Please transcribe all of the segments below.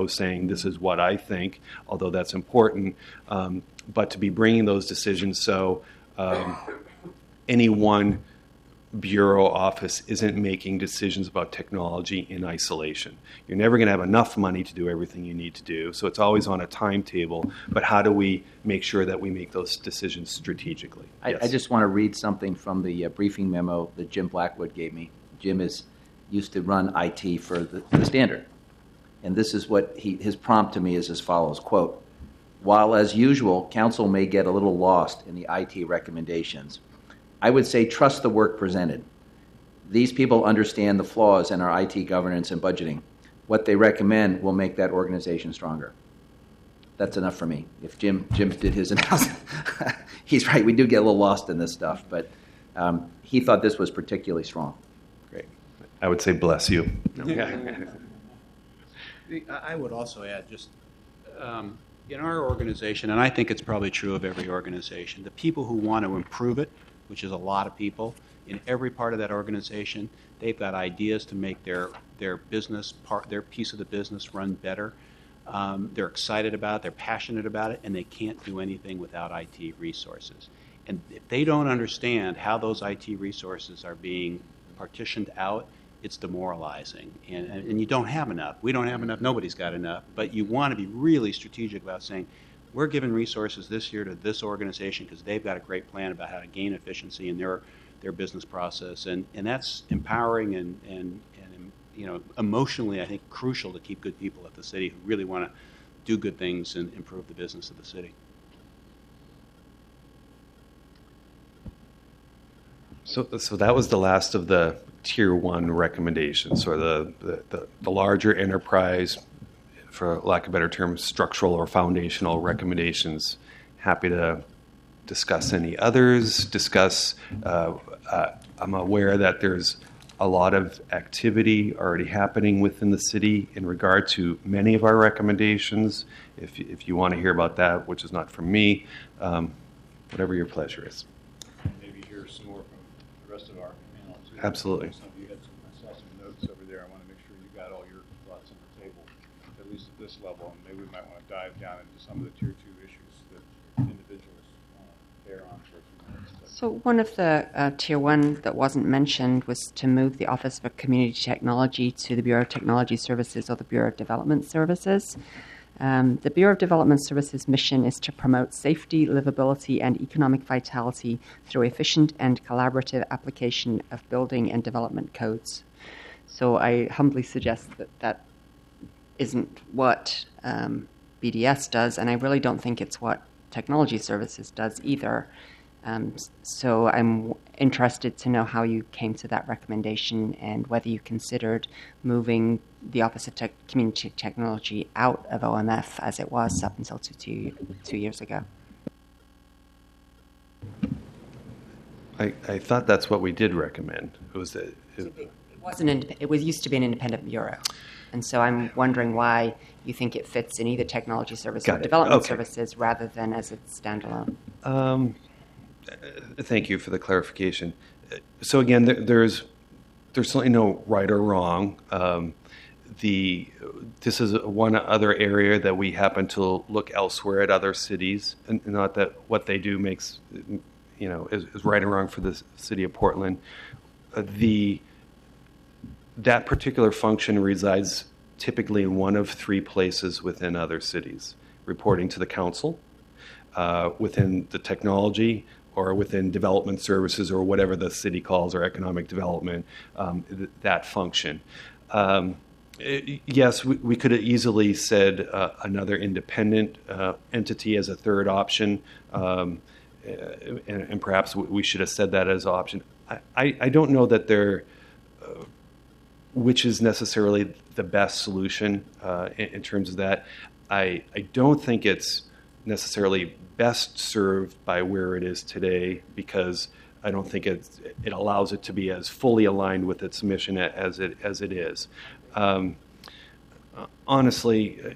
go saying this is what I think, although that's important, but to be bringing those decisions so any one bureau office isn't making decisions about technology in isolation. You're never going to have enough money to do everything you need to do, so it's always on a timetable, but how do we make sure that we make those decisions strategically? I just want to read something from the briefing memo that Jim Blackwood gave me. Jim used to run IT for the Standard, and this is what his prompt to me is as follows, quote, "While as usual, council may get a little lost in the IT recommendations, I would say trust the work presented. These people understand the flaws in our IT governance and budgeting. What they recommend will make that organization stronger." That's enough for me. If Jim did his analysis, he's right. We do get a little lost in this stuff, but he thought this was particularly strong. Great. I would say bless you. I would also add just in our organization, and I think it's probably true of every organization, the people who want to improve it, which is a lot of people, in every part of that organization, they've got ideas to make their business their piece of the business run better. They're excited about it, they're passionate about it, and they can't do anything without IT resources. And if they don't understand how those IT resources are being partitioned out, it's demoralizing. And you don't have enough. We don't have enough. Nobody's got enough. But you want to be really strategic about saying, we're giving resources this year to this organization because they've got a great plan about how to gain efficiency in their business process, and that's empowering and emotionally, I think, crucial to keep good people at the city who really want to do good things and improve the business of the city. So that was the last of the Tier 1 recommendations, or the larger enterprise, for lack of a better term, structural or foundational recommendations. Happy to discuss any others. I'm aware that there's a lot of activity already happening within the city in regard to many of our recommendations. If you want to hear about that, which is not from me, whatever your pleasure is. Maybe hear some more from the rest of our panel too. Absolutely. Some of you I saw some notes over there. I want to make sure you got all your thoughts on the table, at least at this level, and maybe we might want to dive down into some of the Tier 2 issues that individuals bear on for a few minutes. So one of the Tier 1 that wasn't mentioned was to move the Office for Community Technology to the Bureau of Technology Services or the Bureau of Development Services. The Bureau of Development Services' mission is to promote safety, livability, and economic vitality through efficient and collaborative application of building and development codes. So I humbly suggest that isn't what BDS does, and I really don't think it's what Technology Services does either. So I'm interested to know how you came to that recommendation and whether you considered moving the Office of Community Technology out of OMF as it was up until two years ago. I thought that's what we did recommend. It was that it was used to be an independent bureau, and so I'm wondering why you think it fits in either Technology Service or Development Services rather than as a standalone. Thank you for the clarification. So again, there's certainly no right or wrong. This is one other area that we happen to look elsewhere at other cities, and not that what they do makes is right or wrong for the city of Portland. That particular function resides typically in one of three places within other cities: reporting to the council, within the technology, or within development services, or whatever the city calls, or economic development, that function. Yes, we could have easily said another independent entity as a third option, and perhaps we should have said that as an option. I don't know that which is necessarily the best solution in terms of that. I don't think it's necessarily best served by where it is today, because I don't think it allows it to be as fully aligned with its mission as it is. Honestly,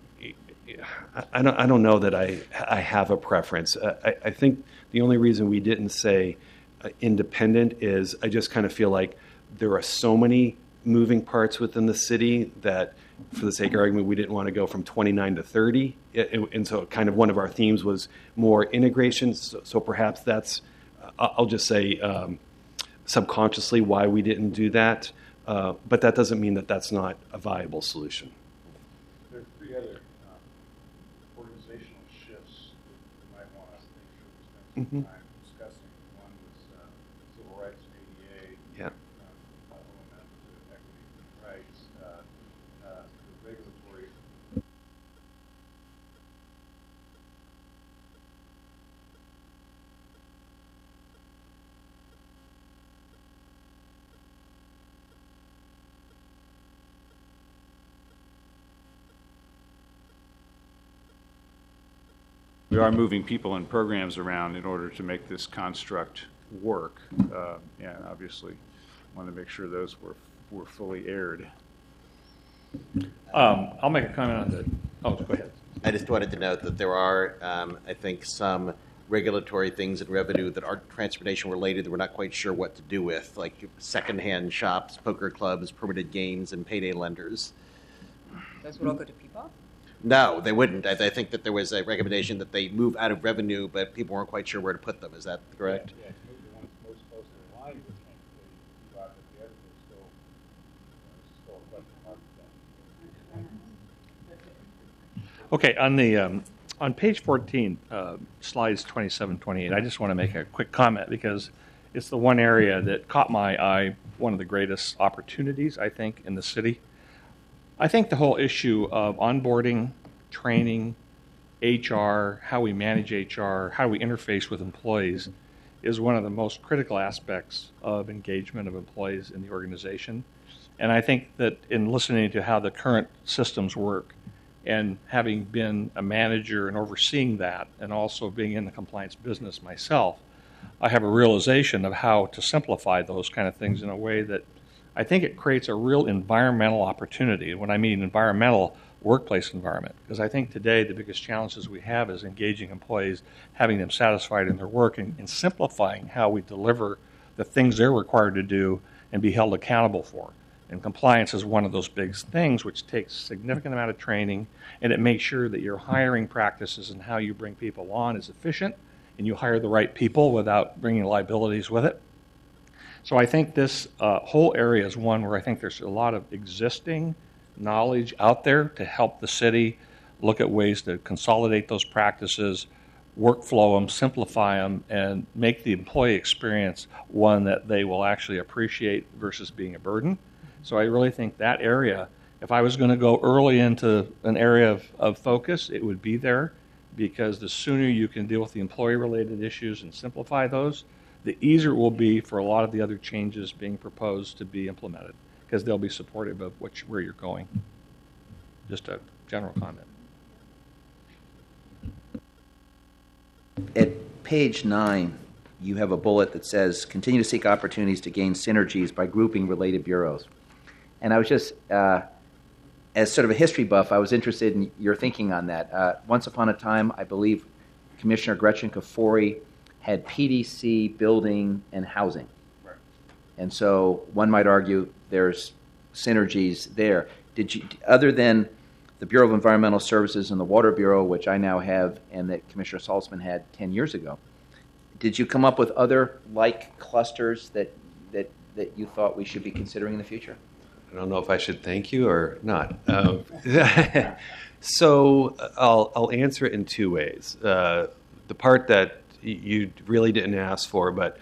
I don't know that I have a preference. I think the only reason we didn't say independent is I just kind of feel like there are so many moving parts within the city that, for the sake of argument, we didn't want to go from 29 to 30. And so kind of one of our themes was more integration. So perhaps that's, I'll just say subconsciously why we didn't do that. But that doesn't mean that that's not a viable solution. There are three other organizational shifts that you might want to make sure we spend some time discussing. One was civil rights and ADA, Yeah. OMF to equity and rights, the regulatory. We are moving people and programs around in order to make this construct work, and obviously want to make sure those were fully aired. I'll make a comment on that. Oh, go ahead. I just wanted to note that there are, I think, some regulatory things in revenue that aren't transportation related that we're not quite sure what to do with, like secondhand shops, poker clubs, permitted games, and payday lenders. Those would all go to people? No, they wouldn't. I think that there was a recommendation that they move out of revenue, but people weren't quite sure where to put them. Is that correct? Yeah, maybe the ones most closely aligned with transportation, but the others are still a question mark. Okay, on page 14, slides 27, 28, I just want to make a quick comment because it's the one area that caught my eye, one of the greatest opportunities, I think, in the city. I think the whole issue of onboarding, training, HR, how we manage HR, how we interface with employees is one of the most critical aspects of engagement of employees in the organization. And I think that in listening to how the current systems work and having been a manager and overseeing that and also being in the compliance business myself, I have a realization of how to simplify those kind of things in a way that I think it creates a real environmental opportunity. When I mean environmental, workplace environment, because I think today the biggest challenges we have is engaging employees, having them satisfied in their work, and simplifying how we deliver the things they're required to do and be held accountable for. And compliance is one of those big things which takes a significant amount of training, and it makes sure that your hiring practices and how you bring people on is efficient, and you hire the right people without bringing liabilities with it. So I think this whole area is one where I think there's a lot of existing knowledge out there to help the city look at ways to consolidate those practices, workflow them, simplify them, and make the employee experience one that they will actually appreciate versus being a burden. So I really think that area, if I was going to go early into an area of focus, it would be there, because the sooner you can deal with the employee-related issues and simplify those, the easier it will be for a lot of the other changes being proposed to be implemented, because they'll be supportive of where you're going. Just a general comment. At page 9, you have a bullet that says, continue to seek opportunities to gain synergies by grouping related bureaus. And I was just, as sort of a history buff, I was interested in your thinking on that. Once upon a time, I believe Commissioner Gretchen Kafori had PDC, building, and housing. Right. And so one might argue there's synergies there. Did you, other than the Bureau of Environmental Services and the Water Bureau, which I now have and that Commissioner Saltzman had 10 years ago, did you come up with other like clusters that you thought we should be considering in the future? I don't know if I should thank you or not. So I'll answer it in two ways. The part that you really didn't ask for, but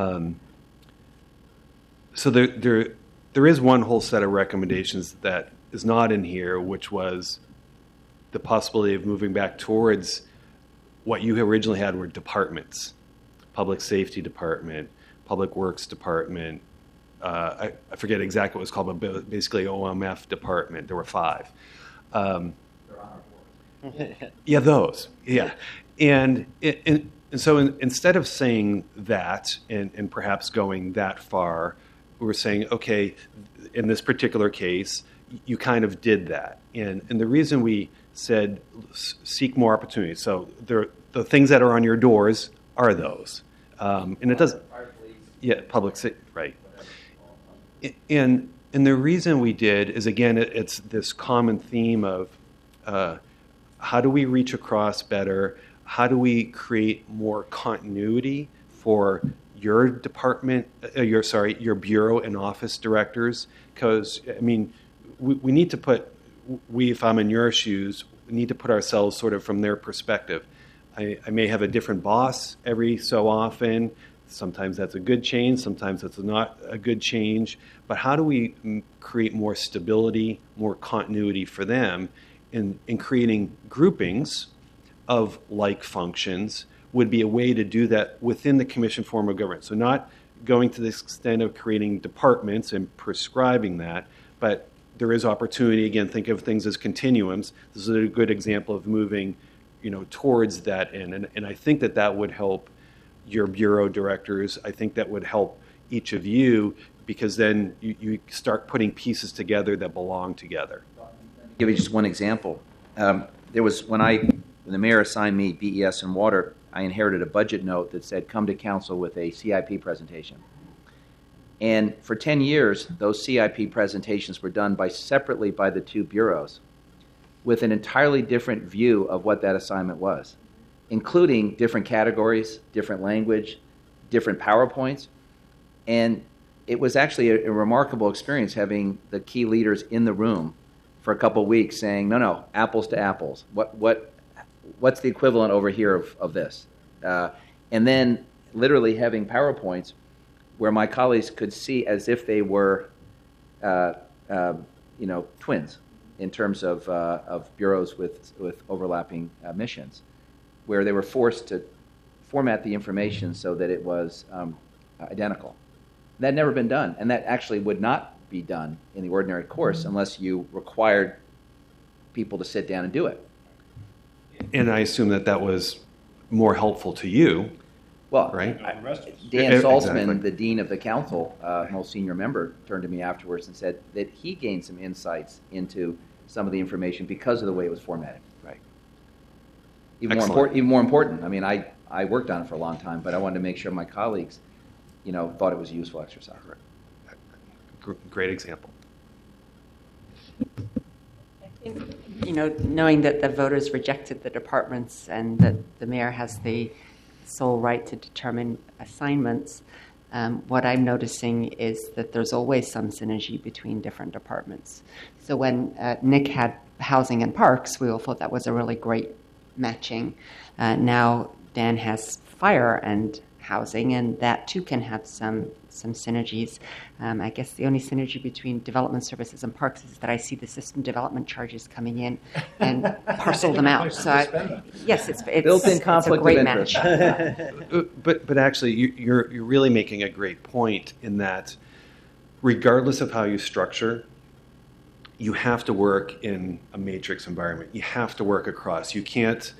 so there is one whole set of recommendations that is not in here, which was the possibility of moving back towards what you originally had were departments: public safety department, public works department. I forget exactly what it was called, but basically OMF department. There were 5. Yeah, those. Yeah, and so instead of saying that and perhaps going that far, we were saying, okay, in this particular case, you kind of did that, and the reason we said seek more opportunities. So the things that are on your doors are those, and it doesn't. Yeah, public safety, right. And And the reason we did is, again, it's this common theme of how do we reach across better? How do we create more continuity for your department, your bureau and office directors? Because, I mean, we need to put, if I'm in your shoes, we need to put ourselves sort of from their perspective. I may have a different boss every so often. Sometimes that's a good change, sometimes that's not a good change. But how do we create more stability, more continuity for them in creating groupings of like functions would be a way to do that within the commission form of government. So not going to the extent of creating departments and prescribing that, but there is opportunity. Again, think of things as continuums. This is a good example of moving, towards that end. And I think that would help your bureau directors. I think that would help each of you, because then you start putting pieces together that belong together. I'll give you just one example. There was when the mayor assigned me BES and water, I inherited a budget note that said, come to council with a CIP presentation. And for 10 years, those CIP presentations were done separately by the two bureaus with an entirely different view of what that assignment was, including different categories, different language, different PowerPoints. And it was actually a remarkable experience having the key leaders in the room for a couple of weeks saying, no, apples to apples. What's the equivalent over here of this? And then literally having PowerPoints where my colleagues could see as if they were, twins in terms of bureaus with overlapping missions, where they were forced to format the information so that it was identical. That had never been done, and that actually would not be done in the ordinary course unless you required people to sit down and do it. And I assume that was more helpful to you. Well, right? Dan Salzman, Exactly. the dean of the council, most senior member, turned to me afterwards and said that he gained some insights into some of the information because of the way it was formatted. Right. Even more important. I mean, I worked on it for a long time, but I wanted to make sure my colleagues, thought it was a useful exercise. Great example. Knowing that the voters rejected the departments and that the mayor has the sole right to determine assignments, what I'm noticing is that there's always some synergy between different departments. So when Nick had housing and parks, we all thought that was a really great matching. Now Dan has fire and housing, and that too can have some synergies. I guess the only synergy between development services and parks is that I see the system development charges coming in and parcel them out. So yes, it's built-in conflict it's a great of interest. match. But actually, you're really making a great point in that, regardless of how you structure, you have to work in a matrix environment. You have to work across. You can't.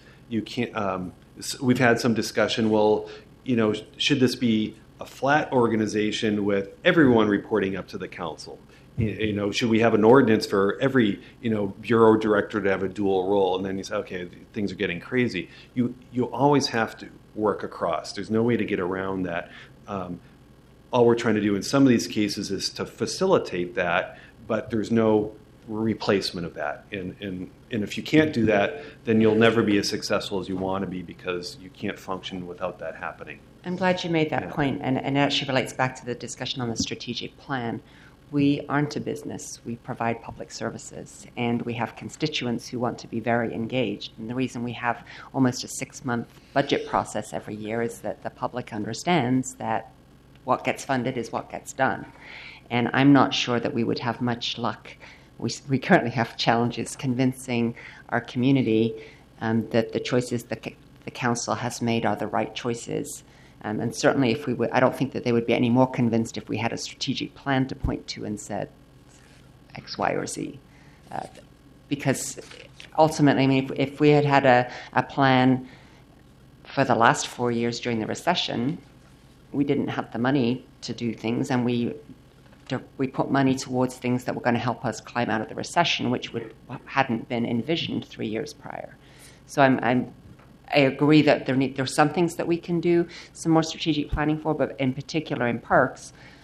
We've had some discussion. Well, should this be a flat organization with everyone reporting up to the council? Should we have an ordinance for every, bureau director to have a dual role? And then you say, okay, things are getting crazy. You always have to work across. There's no way to get around that. All we're trying to do in some of these cases is to facilitate that, but there's no replacement of that. And if you can't do that, then you'll never be as successful as you want to be, because you can't function without that happening. I'm glad you made that point, and it actually relates back to the discussion on the strategic plan. We aren't a business. We provide public services, and we have constituents who want to be very engaged. And the reason we have almost a 6-month budget process every year is that the public understands that what gets funded is what gets done. And I'm not sure that we would have much luck. We currently have challenges convincing our community that the choices that the council has made are the right choices. And certainly, I don't think that they would be any more convinced if we had a strategic plan to point to and said X, Y, or Z. Because ultimately, I mean, if we had a plan for the last 4 years during the recession, we didn't have the money to do things, and we put money towards things that were going to help us climb out of the recession, which hadn't been envisioned 3 years prior. So I agree that there's some things that we can do some more strategic planning for, but in particular in parks,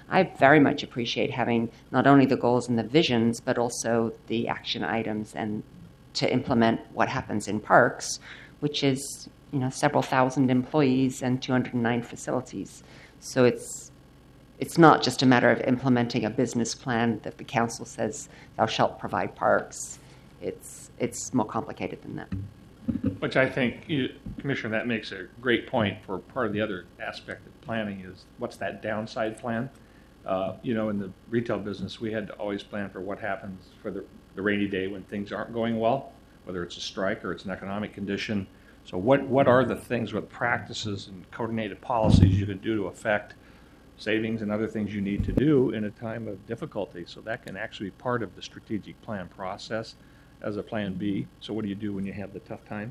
I very much appreciate having not only the goals and the visions, but also the action items and to implement what happens in parks, which is several thousand employees and 209 facilities. So it's not just a matter of implementing a business plan that the council says thou shalt provide parks. It's more complicated than that. Which I think, Commissioner, that makes a great point for part of the other aspect of planning is what's that downside plan? In the retail business, we had to always plan for what happens for the rainy day when things aren't going well, whether it's a strike or it's an economic condition. So what are the things, what practices and coordinated policies you can do to affect savings and other things you need to do in a time of difficulty? So that can actually be part of the strategic plan process as a plan B. So what do you do when you have the tough time?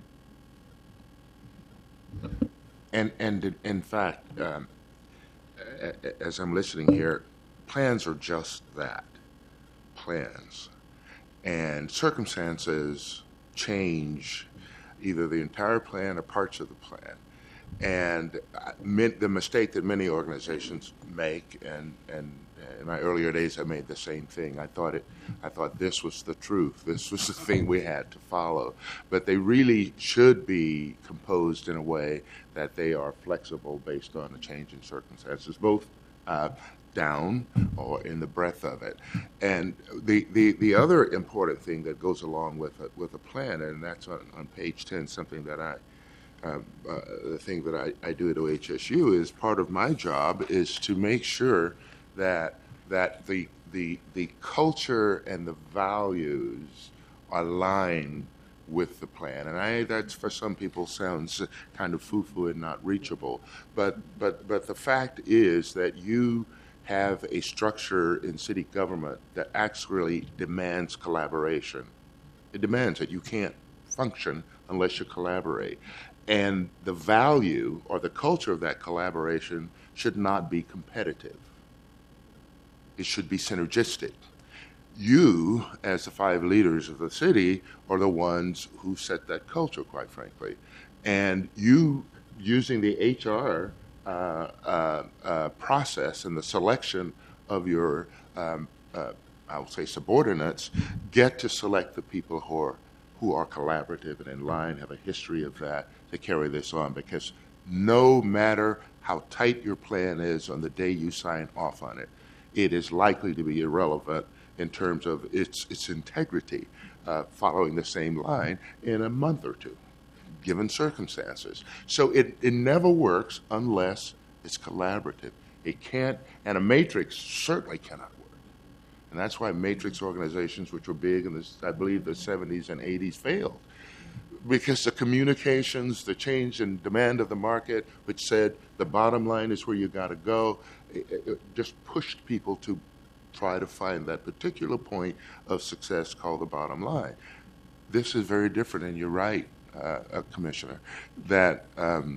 And in fact, as I'm listening here, plans are just that, plans. And circumstances change either the entire plan or parts of the plan. And the mistake that many organizations make, and in my earlier days I made the same thing. I thought this was the truth. This was the thing we had to follow. But they really should be composed in a way that they are flexible based on a change in circumstances, both down or in the breadth of it. And the other important thing that goes along with a plan, and that's on page 10, something that the thing that I do at OHSU is part of my job is to make sure that the culture and the values align with the plan. And that's for some people sounds kind of foo-foo and not reachable. But the fact is that you have a structure in city government that actually demands collaboration. It demands it. You can't function unless you collaborate. And the value or the culture of that collaboration should not be competitive. It should be synergistic. You, as the 5 leaders of the city, are the ones who set that culture, quite frankly. And you, using the HR process and the selection of your, I will say, subordinates, get to select the people who are collaborative and in line, have a history of that, to carry this on. Because no matter how tight your plan is on the day you sign off on it, it is likely to be irrelevant in terms of its integrity following the same line in a month or two, given circumstances. So it never works unless it's collaborative. It can't, and a matrix certainly cannot work. And that's why matrix organizations, which were big in I believe the 70s and 80s, failed. Because the communications, the change in demand of the market, which said the bottom line is where you got to go, it just pushed people to try to find that particular point of success called the bottom line. This is very different, and you're right, Commissioner, that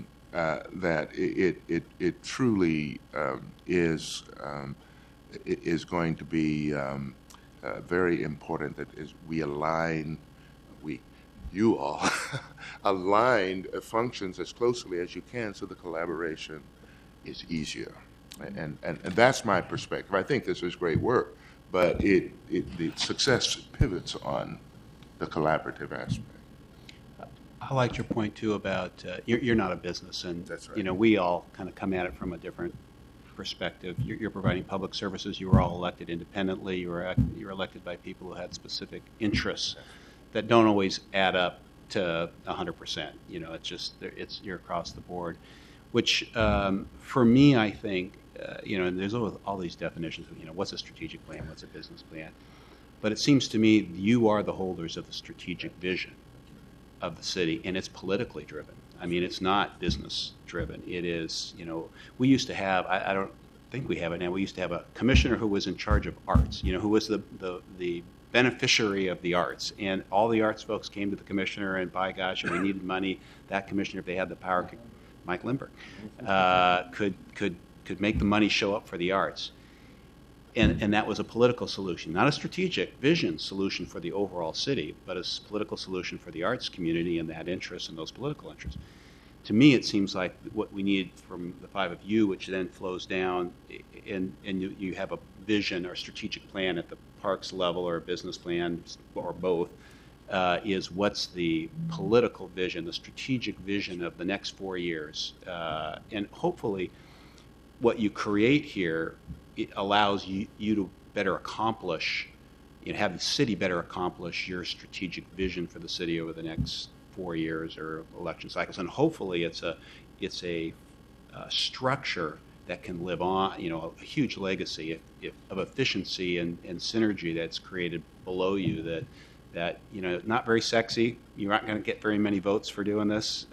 it truly is going to be very important that as we align, you all aligned functions as closely as you can so the collaboration is easier. And that's my perspective. I think this is great work, but the success pivots on the collaborative aspect. I liked your point, too, about you're not a business, and That's right. We all kind of come at it from a different perspective. You're providing public services. You were all elected independently. You were elected by people who had specific interests that don't always add up to 100%. You're across the board, which for me, I think, and there's all these definitions of, what's a strategic plan, what's a business plan. But it seems to me you are the holders of the strategic vision of the city, and it's politically driven. I mean, it's not business driven. It is, we used to have, I don't think we have it now, we used to have a commissioner who was in charge of arts, who was the beneficiary of the arts. And all the arts folks came to the commissioner, and by gosh, if we needed money, that commissioner, if they had the power, Mike Lindbergh, could make the money show up for the arts. And that was a political solution, not a strategic vision solution for the overall city, but a political solution for the arts community and that interest and those political interests. to me, it seems like what we need from the five of you, which then flows down, and you have a vision or strategic plan at the parks level or a business plan or both, is what's the political vision, the strategic vision of the next 4 years. And hopefully what you create here, it allows you to better accomplish, have the city better accomplish your strategic vision for the city over the next 4 years or election cycles. And hopefully it's a structure that can live on, a huge legacy of efficiency and synergy that's created below you that not very sexy. You're not going to get very many votes for doing this.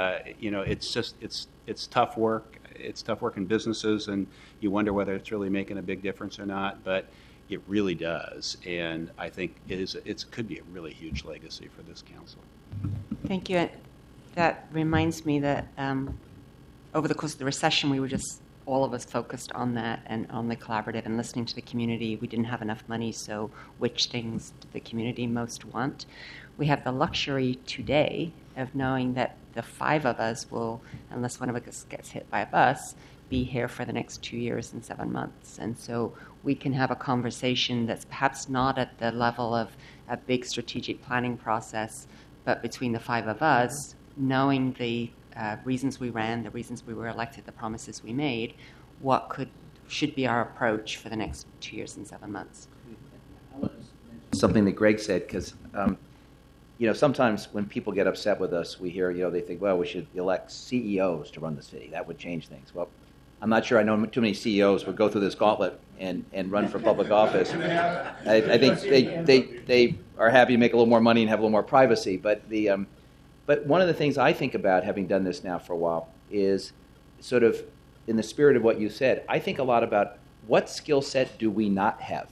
It's tough work. It's tough work in businesses, and you wonder whether it's really making a big difference or not, but it really does. And I think it could be a really huge legacy for this council. Thank you. That reminds me that over the course of the recession, we were just all of us focused on that and on the collaborative and listening to the community. We didn't have enough money, so which things did the community most want? We have the luxury today of knowing that the five of us will, unless one of us gets hit by a bus, be here for the next 2 years and 7 months. And so we can have a conversation that's perhaps not at the level of a big strategic planning process, but between the five of us, knowing the reasons we ran, the reasons we were elected, the promises we made, what should be our approach for the next 2 years and 7 months. Something that Greg said, because sometimes when people get upset with us, we hear, they think, well, we should elect CEOs to run the city. That would change things. Well, I'm not sure I know too many CEOs would go through this gauntlet and run for public office. I think they are happy to make a little more money and have a little more privacy. But one of the things I think about, having done this now for a while, is sort of in the spirit of what you said. I think a lot about what skill set do we not have,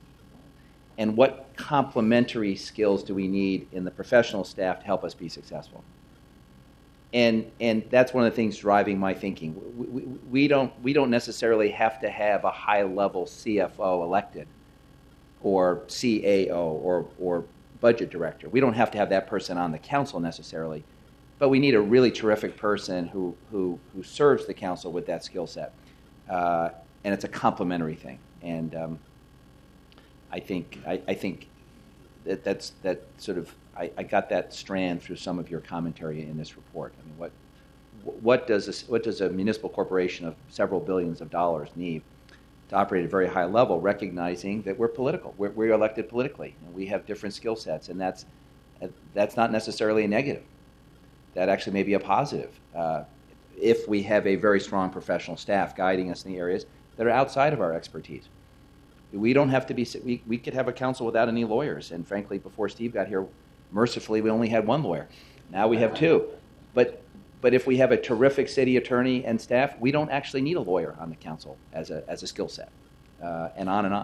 and what complementary skills do we need in the professional staff to help us be successful. And that's one of the things driving my thinking. We don't necessarily have to have a high-level CFO elected, or CAO, or budget director. We don't have to have that person on the council necessarily, but we need a really terrific person who serves the council with that skill set, and it's a complementary thing. And I think that's sort of. I got that strand through some of your commentary in this report. I mean, what does a municipal corporation of several billions of dollars need to operate at a very high level, recognizing that we're political, we're elected politically, and we have different skill sets, and that's not necessarily a negative. That actually may be a positive if we have a very strong professional staff guiding us in the areas that are outside of our expertise. We don't have to be. We could have a council without any lawyers, and frankly, before Steve got here, mercifully, we only had one lawyer. Now we have two. But if we have a terrific city attorney and staff, we don't actually need a lawyer on the council as a skill set, and on and on.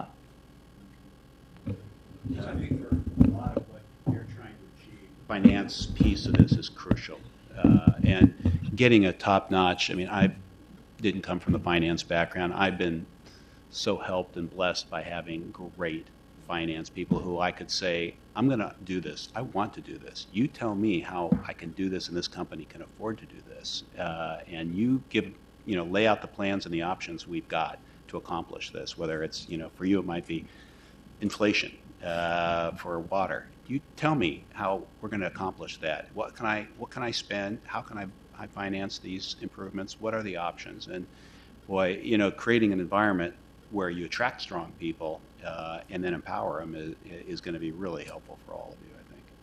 I think for a lot of what you're trying to achieve, the finance piece of this is crucial. And getting a top-notch, I didn't come from the finance background. I've been so helped and blessed by having great finance people who I could say, I'm going to do this. I want to do this. You tell me how I can do this and this company can afford to do this. And you lay out the plans and the options we've got to accomplish this, whether it's, for you it might be inflation for water. You tell me how we're going to accomplish that. What can I spend? How can I finance these improvements? What are the options? And boy, creating an environment where you attract strong people and then empower them is going to be really helpful for all of you,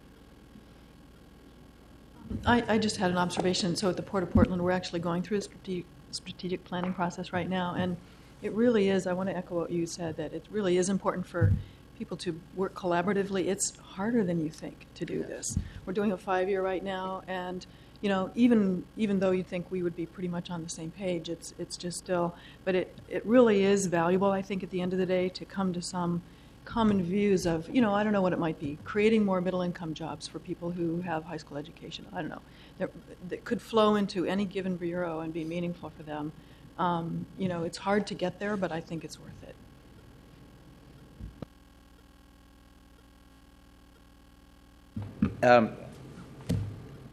I think. I just had an observation. So at the Port of Portland, we're actually going through a strategic planning process right now, and it really is, I want to echo what you said, that it really is important for people to work collaboratively. It's harder than you think to do this. We're doing a 5-year right now, and even though you think we would be pretty much on the same page, it's just still, but it really is valuable, I think, at the end of the day, to come to some common views of, I don't know what it might be, creating more middle-income jobs for people who have high school education. I don't know. That could flow into any given bureau and be meaningful for them. It's hard to get there, but I think it's worth it.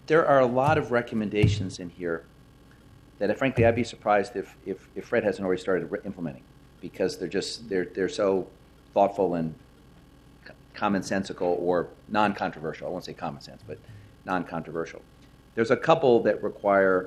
there are a lot of recommendations in here that, frankly, I'd be surprised if Fred hasn't already started implementing, because they're so thoughtful and commonsensical or non-controversial. I won't say common sense, but non-controversial. There's a couple that require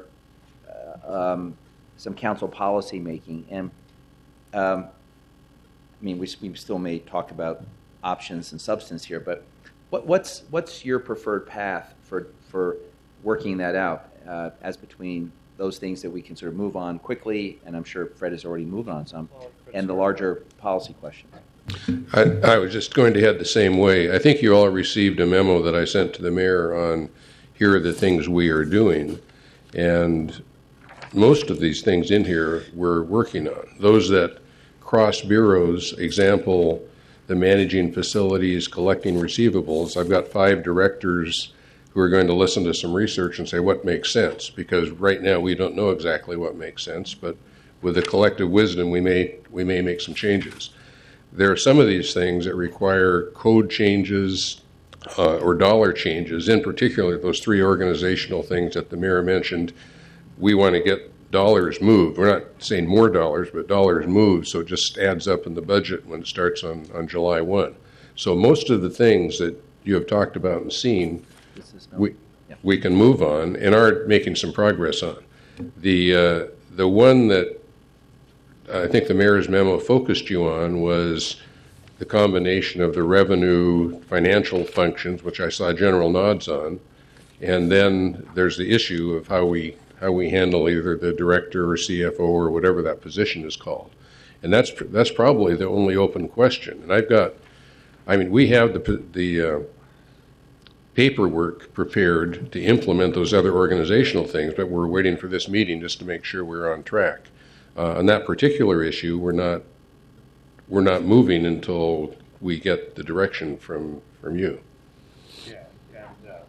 some council policy making, and I mean, we still may talk about options and substance here, but what's your preferred path for working that out as between those things that we can sort of move on quickly, and I'm sure Fred has already moved on some, and the larger policy questions? I was just going to head the same way. I think you all received a memo that I sent to the mayor on here are the things we are doing, and most of these things in here we're working on. Those that cross bureaus, example, the managing facilities, collecting receivables. I've got 5 directors who are going to listen to some research and say what makes sense, because right now we don't know exactly what makes sense, but with the collective wisdom we may make some changes. There are some of these things that require code changes or dollar changes, in particular those 3 organizational things that the mayor mentioned. We want to get dollars moved. We're not saying more dollars, but dollars moved, so it just adds up in the budget when it starts on July 1. So most of the things that you have talked about and seen, we can move on and are making some progress on. The one that I think the mayor's memo focused you on was the combination of the revenue financial functions, which I saw general nods on, and then there's the issue of how we handle either the director or CFO or whatever that position is called. And that's probably the only open question. And we have the paperwork prepared to implement those other organizational things, but we're waiting for this meeting just to make sure we're on track. On that particular issue, we're not moving until we get the direction from you. Yeah,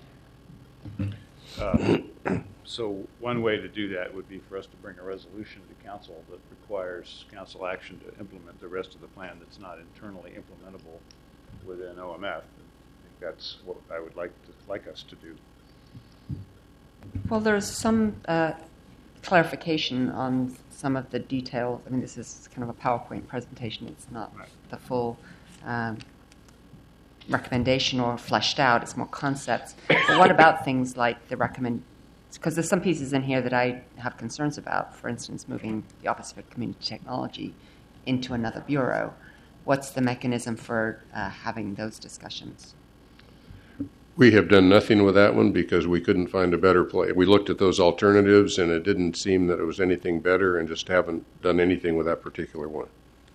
so one way to do that would be for us to bring a resolution to council that requires council action to implement the rest of the plan that's not internally implementable within OMF. I think that's what I would like us to do. Well, there's some clarification on some of the details. I mean, this is kind of a PowerPoint presentation. It's not the full recommendation or fleshed out. It's more concepts. But what about things like the because there's some pieces in here that I have concerns about. For instance, moving the Office for Community Technology into another bureau. What's the mechanism for having those discussions? We have done nothing with that one because we couldn't find a better place. We looked at those alternatives and it didn't seem that it was anything better, and just haven't done anything with that particular one.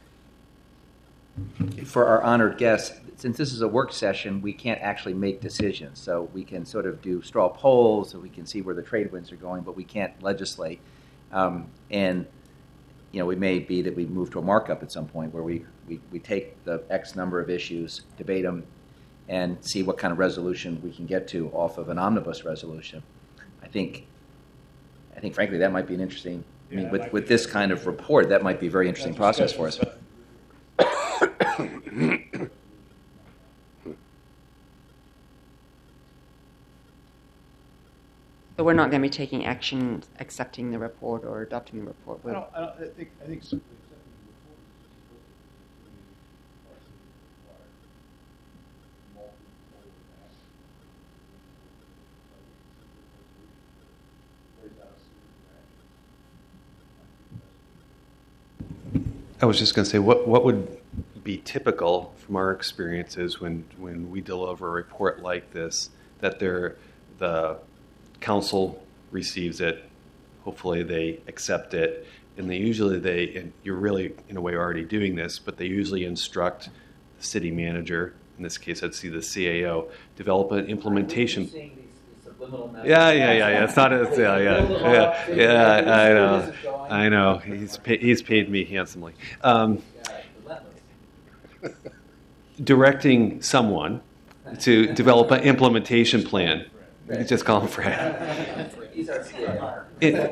For our honored guests, since this is a work session, we can't actually make decisions. So we can sort of do straw polls, so we can see where the trade winds are going, but we can't legislate. And it may be that we move to a markup at some point where we take the X number of issues, debate them, and see what kind of resolution we can get to off of an omnibus resolution. I think, frankly, that might be an interesting. With this kind of report, that might be a very interesting process for us. So we're not going to be taking action, accepting the report or adopting the report. I think simply accepting the report I was just going to say, what would be typical from our experiences when we deliver a report like this, that the council receives it, hopefully they accept it, and and you're really, in a way, already doing this, but they usually instruct the city manager, in this case I'd see the CAO, develop an implementation. Yeah. It's not. I know. He's paid me handsomely. Directing someone to develop an implementation plan. You just call him Fred. He's our CAO.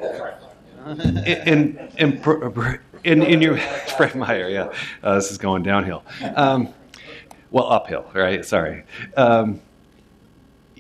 In your Fred Meyer, yeah. This is going downhill. Well, uphill, right? Sorry.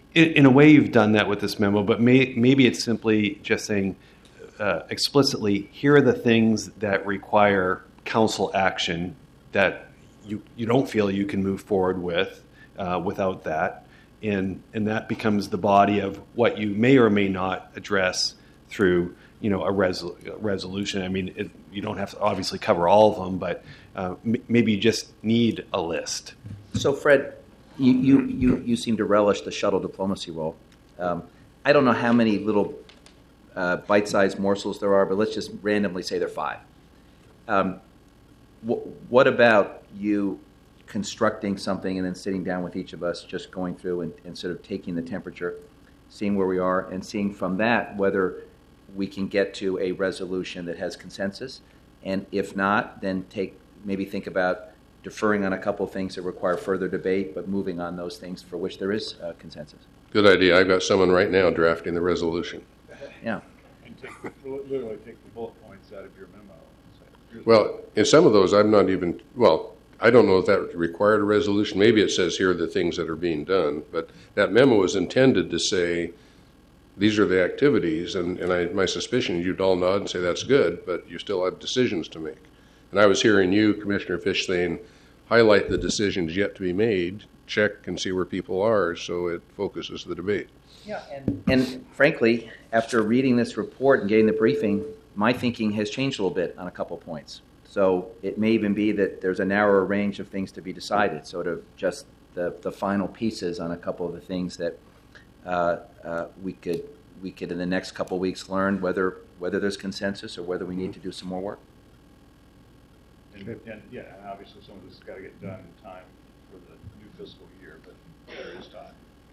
In a way, you've done that with this memo, but maybe it's simply just saying explicitly, here are the things that require council action that you don't feel you can move forward with without that. And that becomes the body of what you may or may not address through a resolution. I mean, you don't have to obviously cover all of them, but maybe you just need a list. So, Fred, you seem to relish the shuttle diplomacy role. I don't know how many little bite-sized morsels there are, but let's just randomly say there are 5. What about you constructing something and then sitting down with each of us, just going through and sort of taking the temperature, seeing where we are, and seeing from that whether we can get to a resolution that has consensus, and if not, then maybe think about deferring on a couple of things that require further debate, but moving on those things for which there is consensus. Good idea. I've got someone right now drafting the resolution. Yeah. And literally take the bullet points out of your memo. And say, Well, in some of those, I'm not even, I don't know if that required a resolution. Maybe it says here are the things that are being done, but that memo is intended to say these are the activities, and my suspicion you'd all nod and say that's good, but you still have decisions to make. And I was hearing you, Commissioner Fish, saying highlight the decisions yet to be made, check and see where people are, so it focuses the debate. Yeah, and frankly, after reading this report and getting the briefing, my thinking has changed a little bit on a couple points. So it may even be that there's a narrower range of things to be decided, sort of just the final pieces on a couple of the things that we could in the next couple of weeks learn whether there's consensus or whether we need to do some more work. and obviously some of this has got to get done in time for the new fiscal year, but there is time.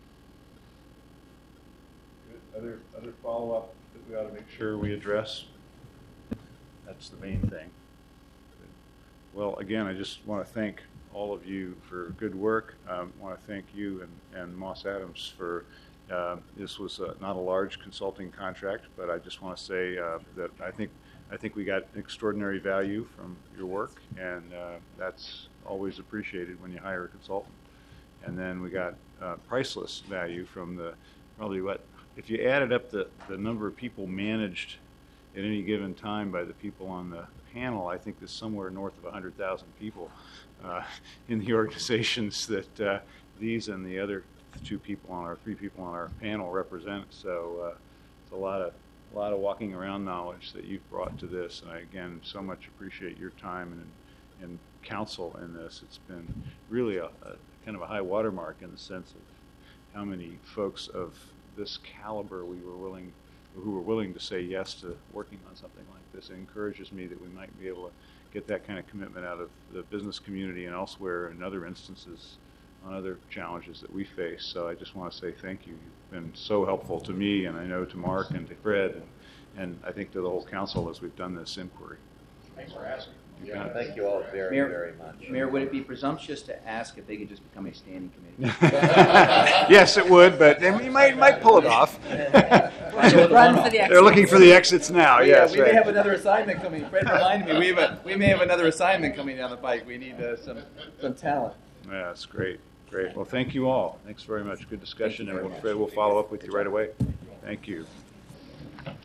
Good. Other follow-up that we ought to make sure we address? That's the main thing. Well, again, I just want to thank all of you for good work. I want to thank you and Moss Adams for, this was not a large consulting contract, but I just want to say that I think we got extraordinary value from your work, and that's always appreciated when you hire a consultant. And then we got priceless value from if you added up the number of people managed at any given time by the people on the panel, I think there's somewhere north of 100,000 people in the organizations that these and the other 3 people on our panel represent. So it's a lot of walking around knowledge that you've brought to this, and I again so much appreciate your time and counsel in this. It's been really a kind of a high watermark in the sense of how many folks of this caliber who were willing to say yes to working on something like this. It encourages me that we might be able to get that kind of commitment out of the business community and elsewhere in other instances on other challenges that we face. So I just want to say thank you. You've been so helpful to me, and I know to Mark and to Fred, and I think to the whole council as we've done this inquiry. Thanks for asking. Yeah, thank you all very, Mayor, very much. Mayor, would it be presumptuous to ask if they could just become a standing committee? Yes, it would, but we might pull it off. Run for the exit. They're looking for the exits now. Yes, we may have another assignment coming. Fred reminded me we may have another assignment coming down the pike. We need some talent. Yeah, that's great. Well, thank you all. Thanks very much. Good discussion, and Fred will follow up with you right away. Thank you.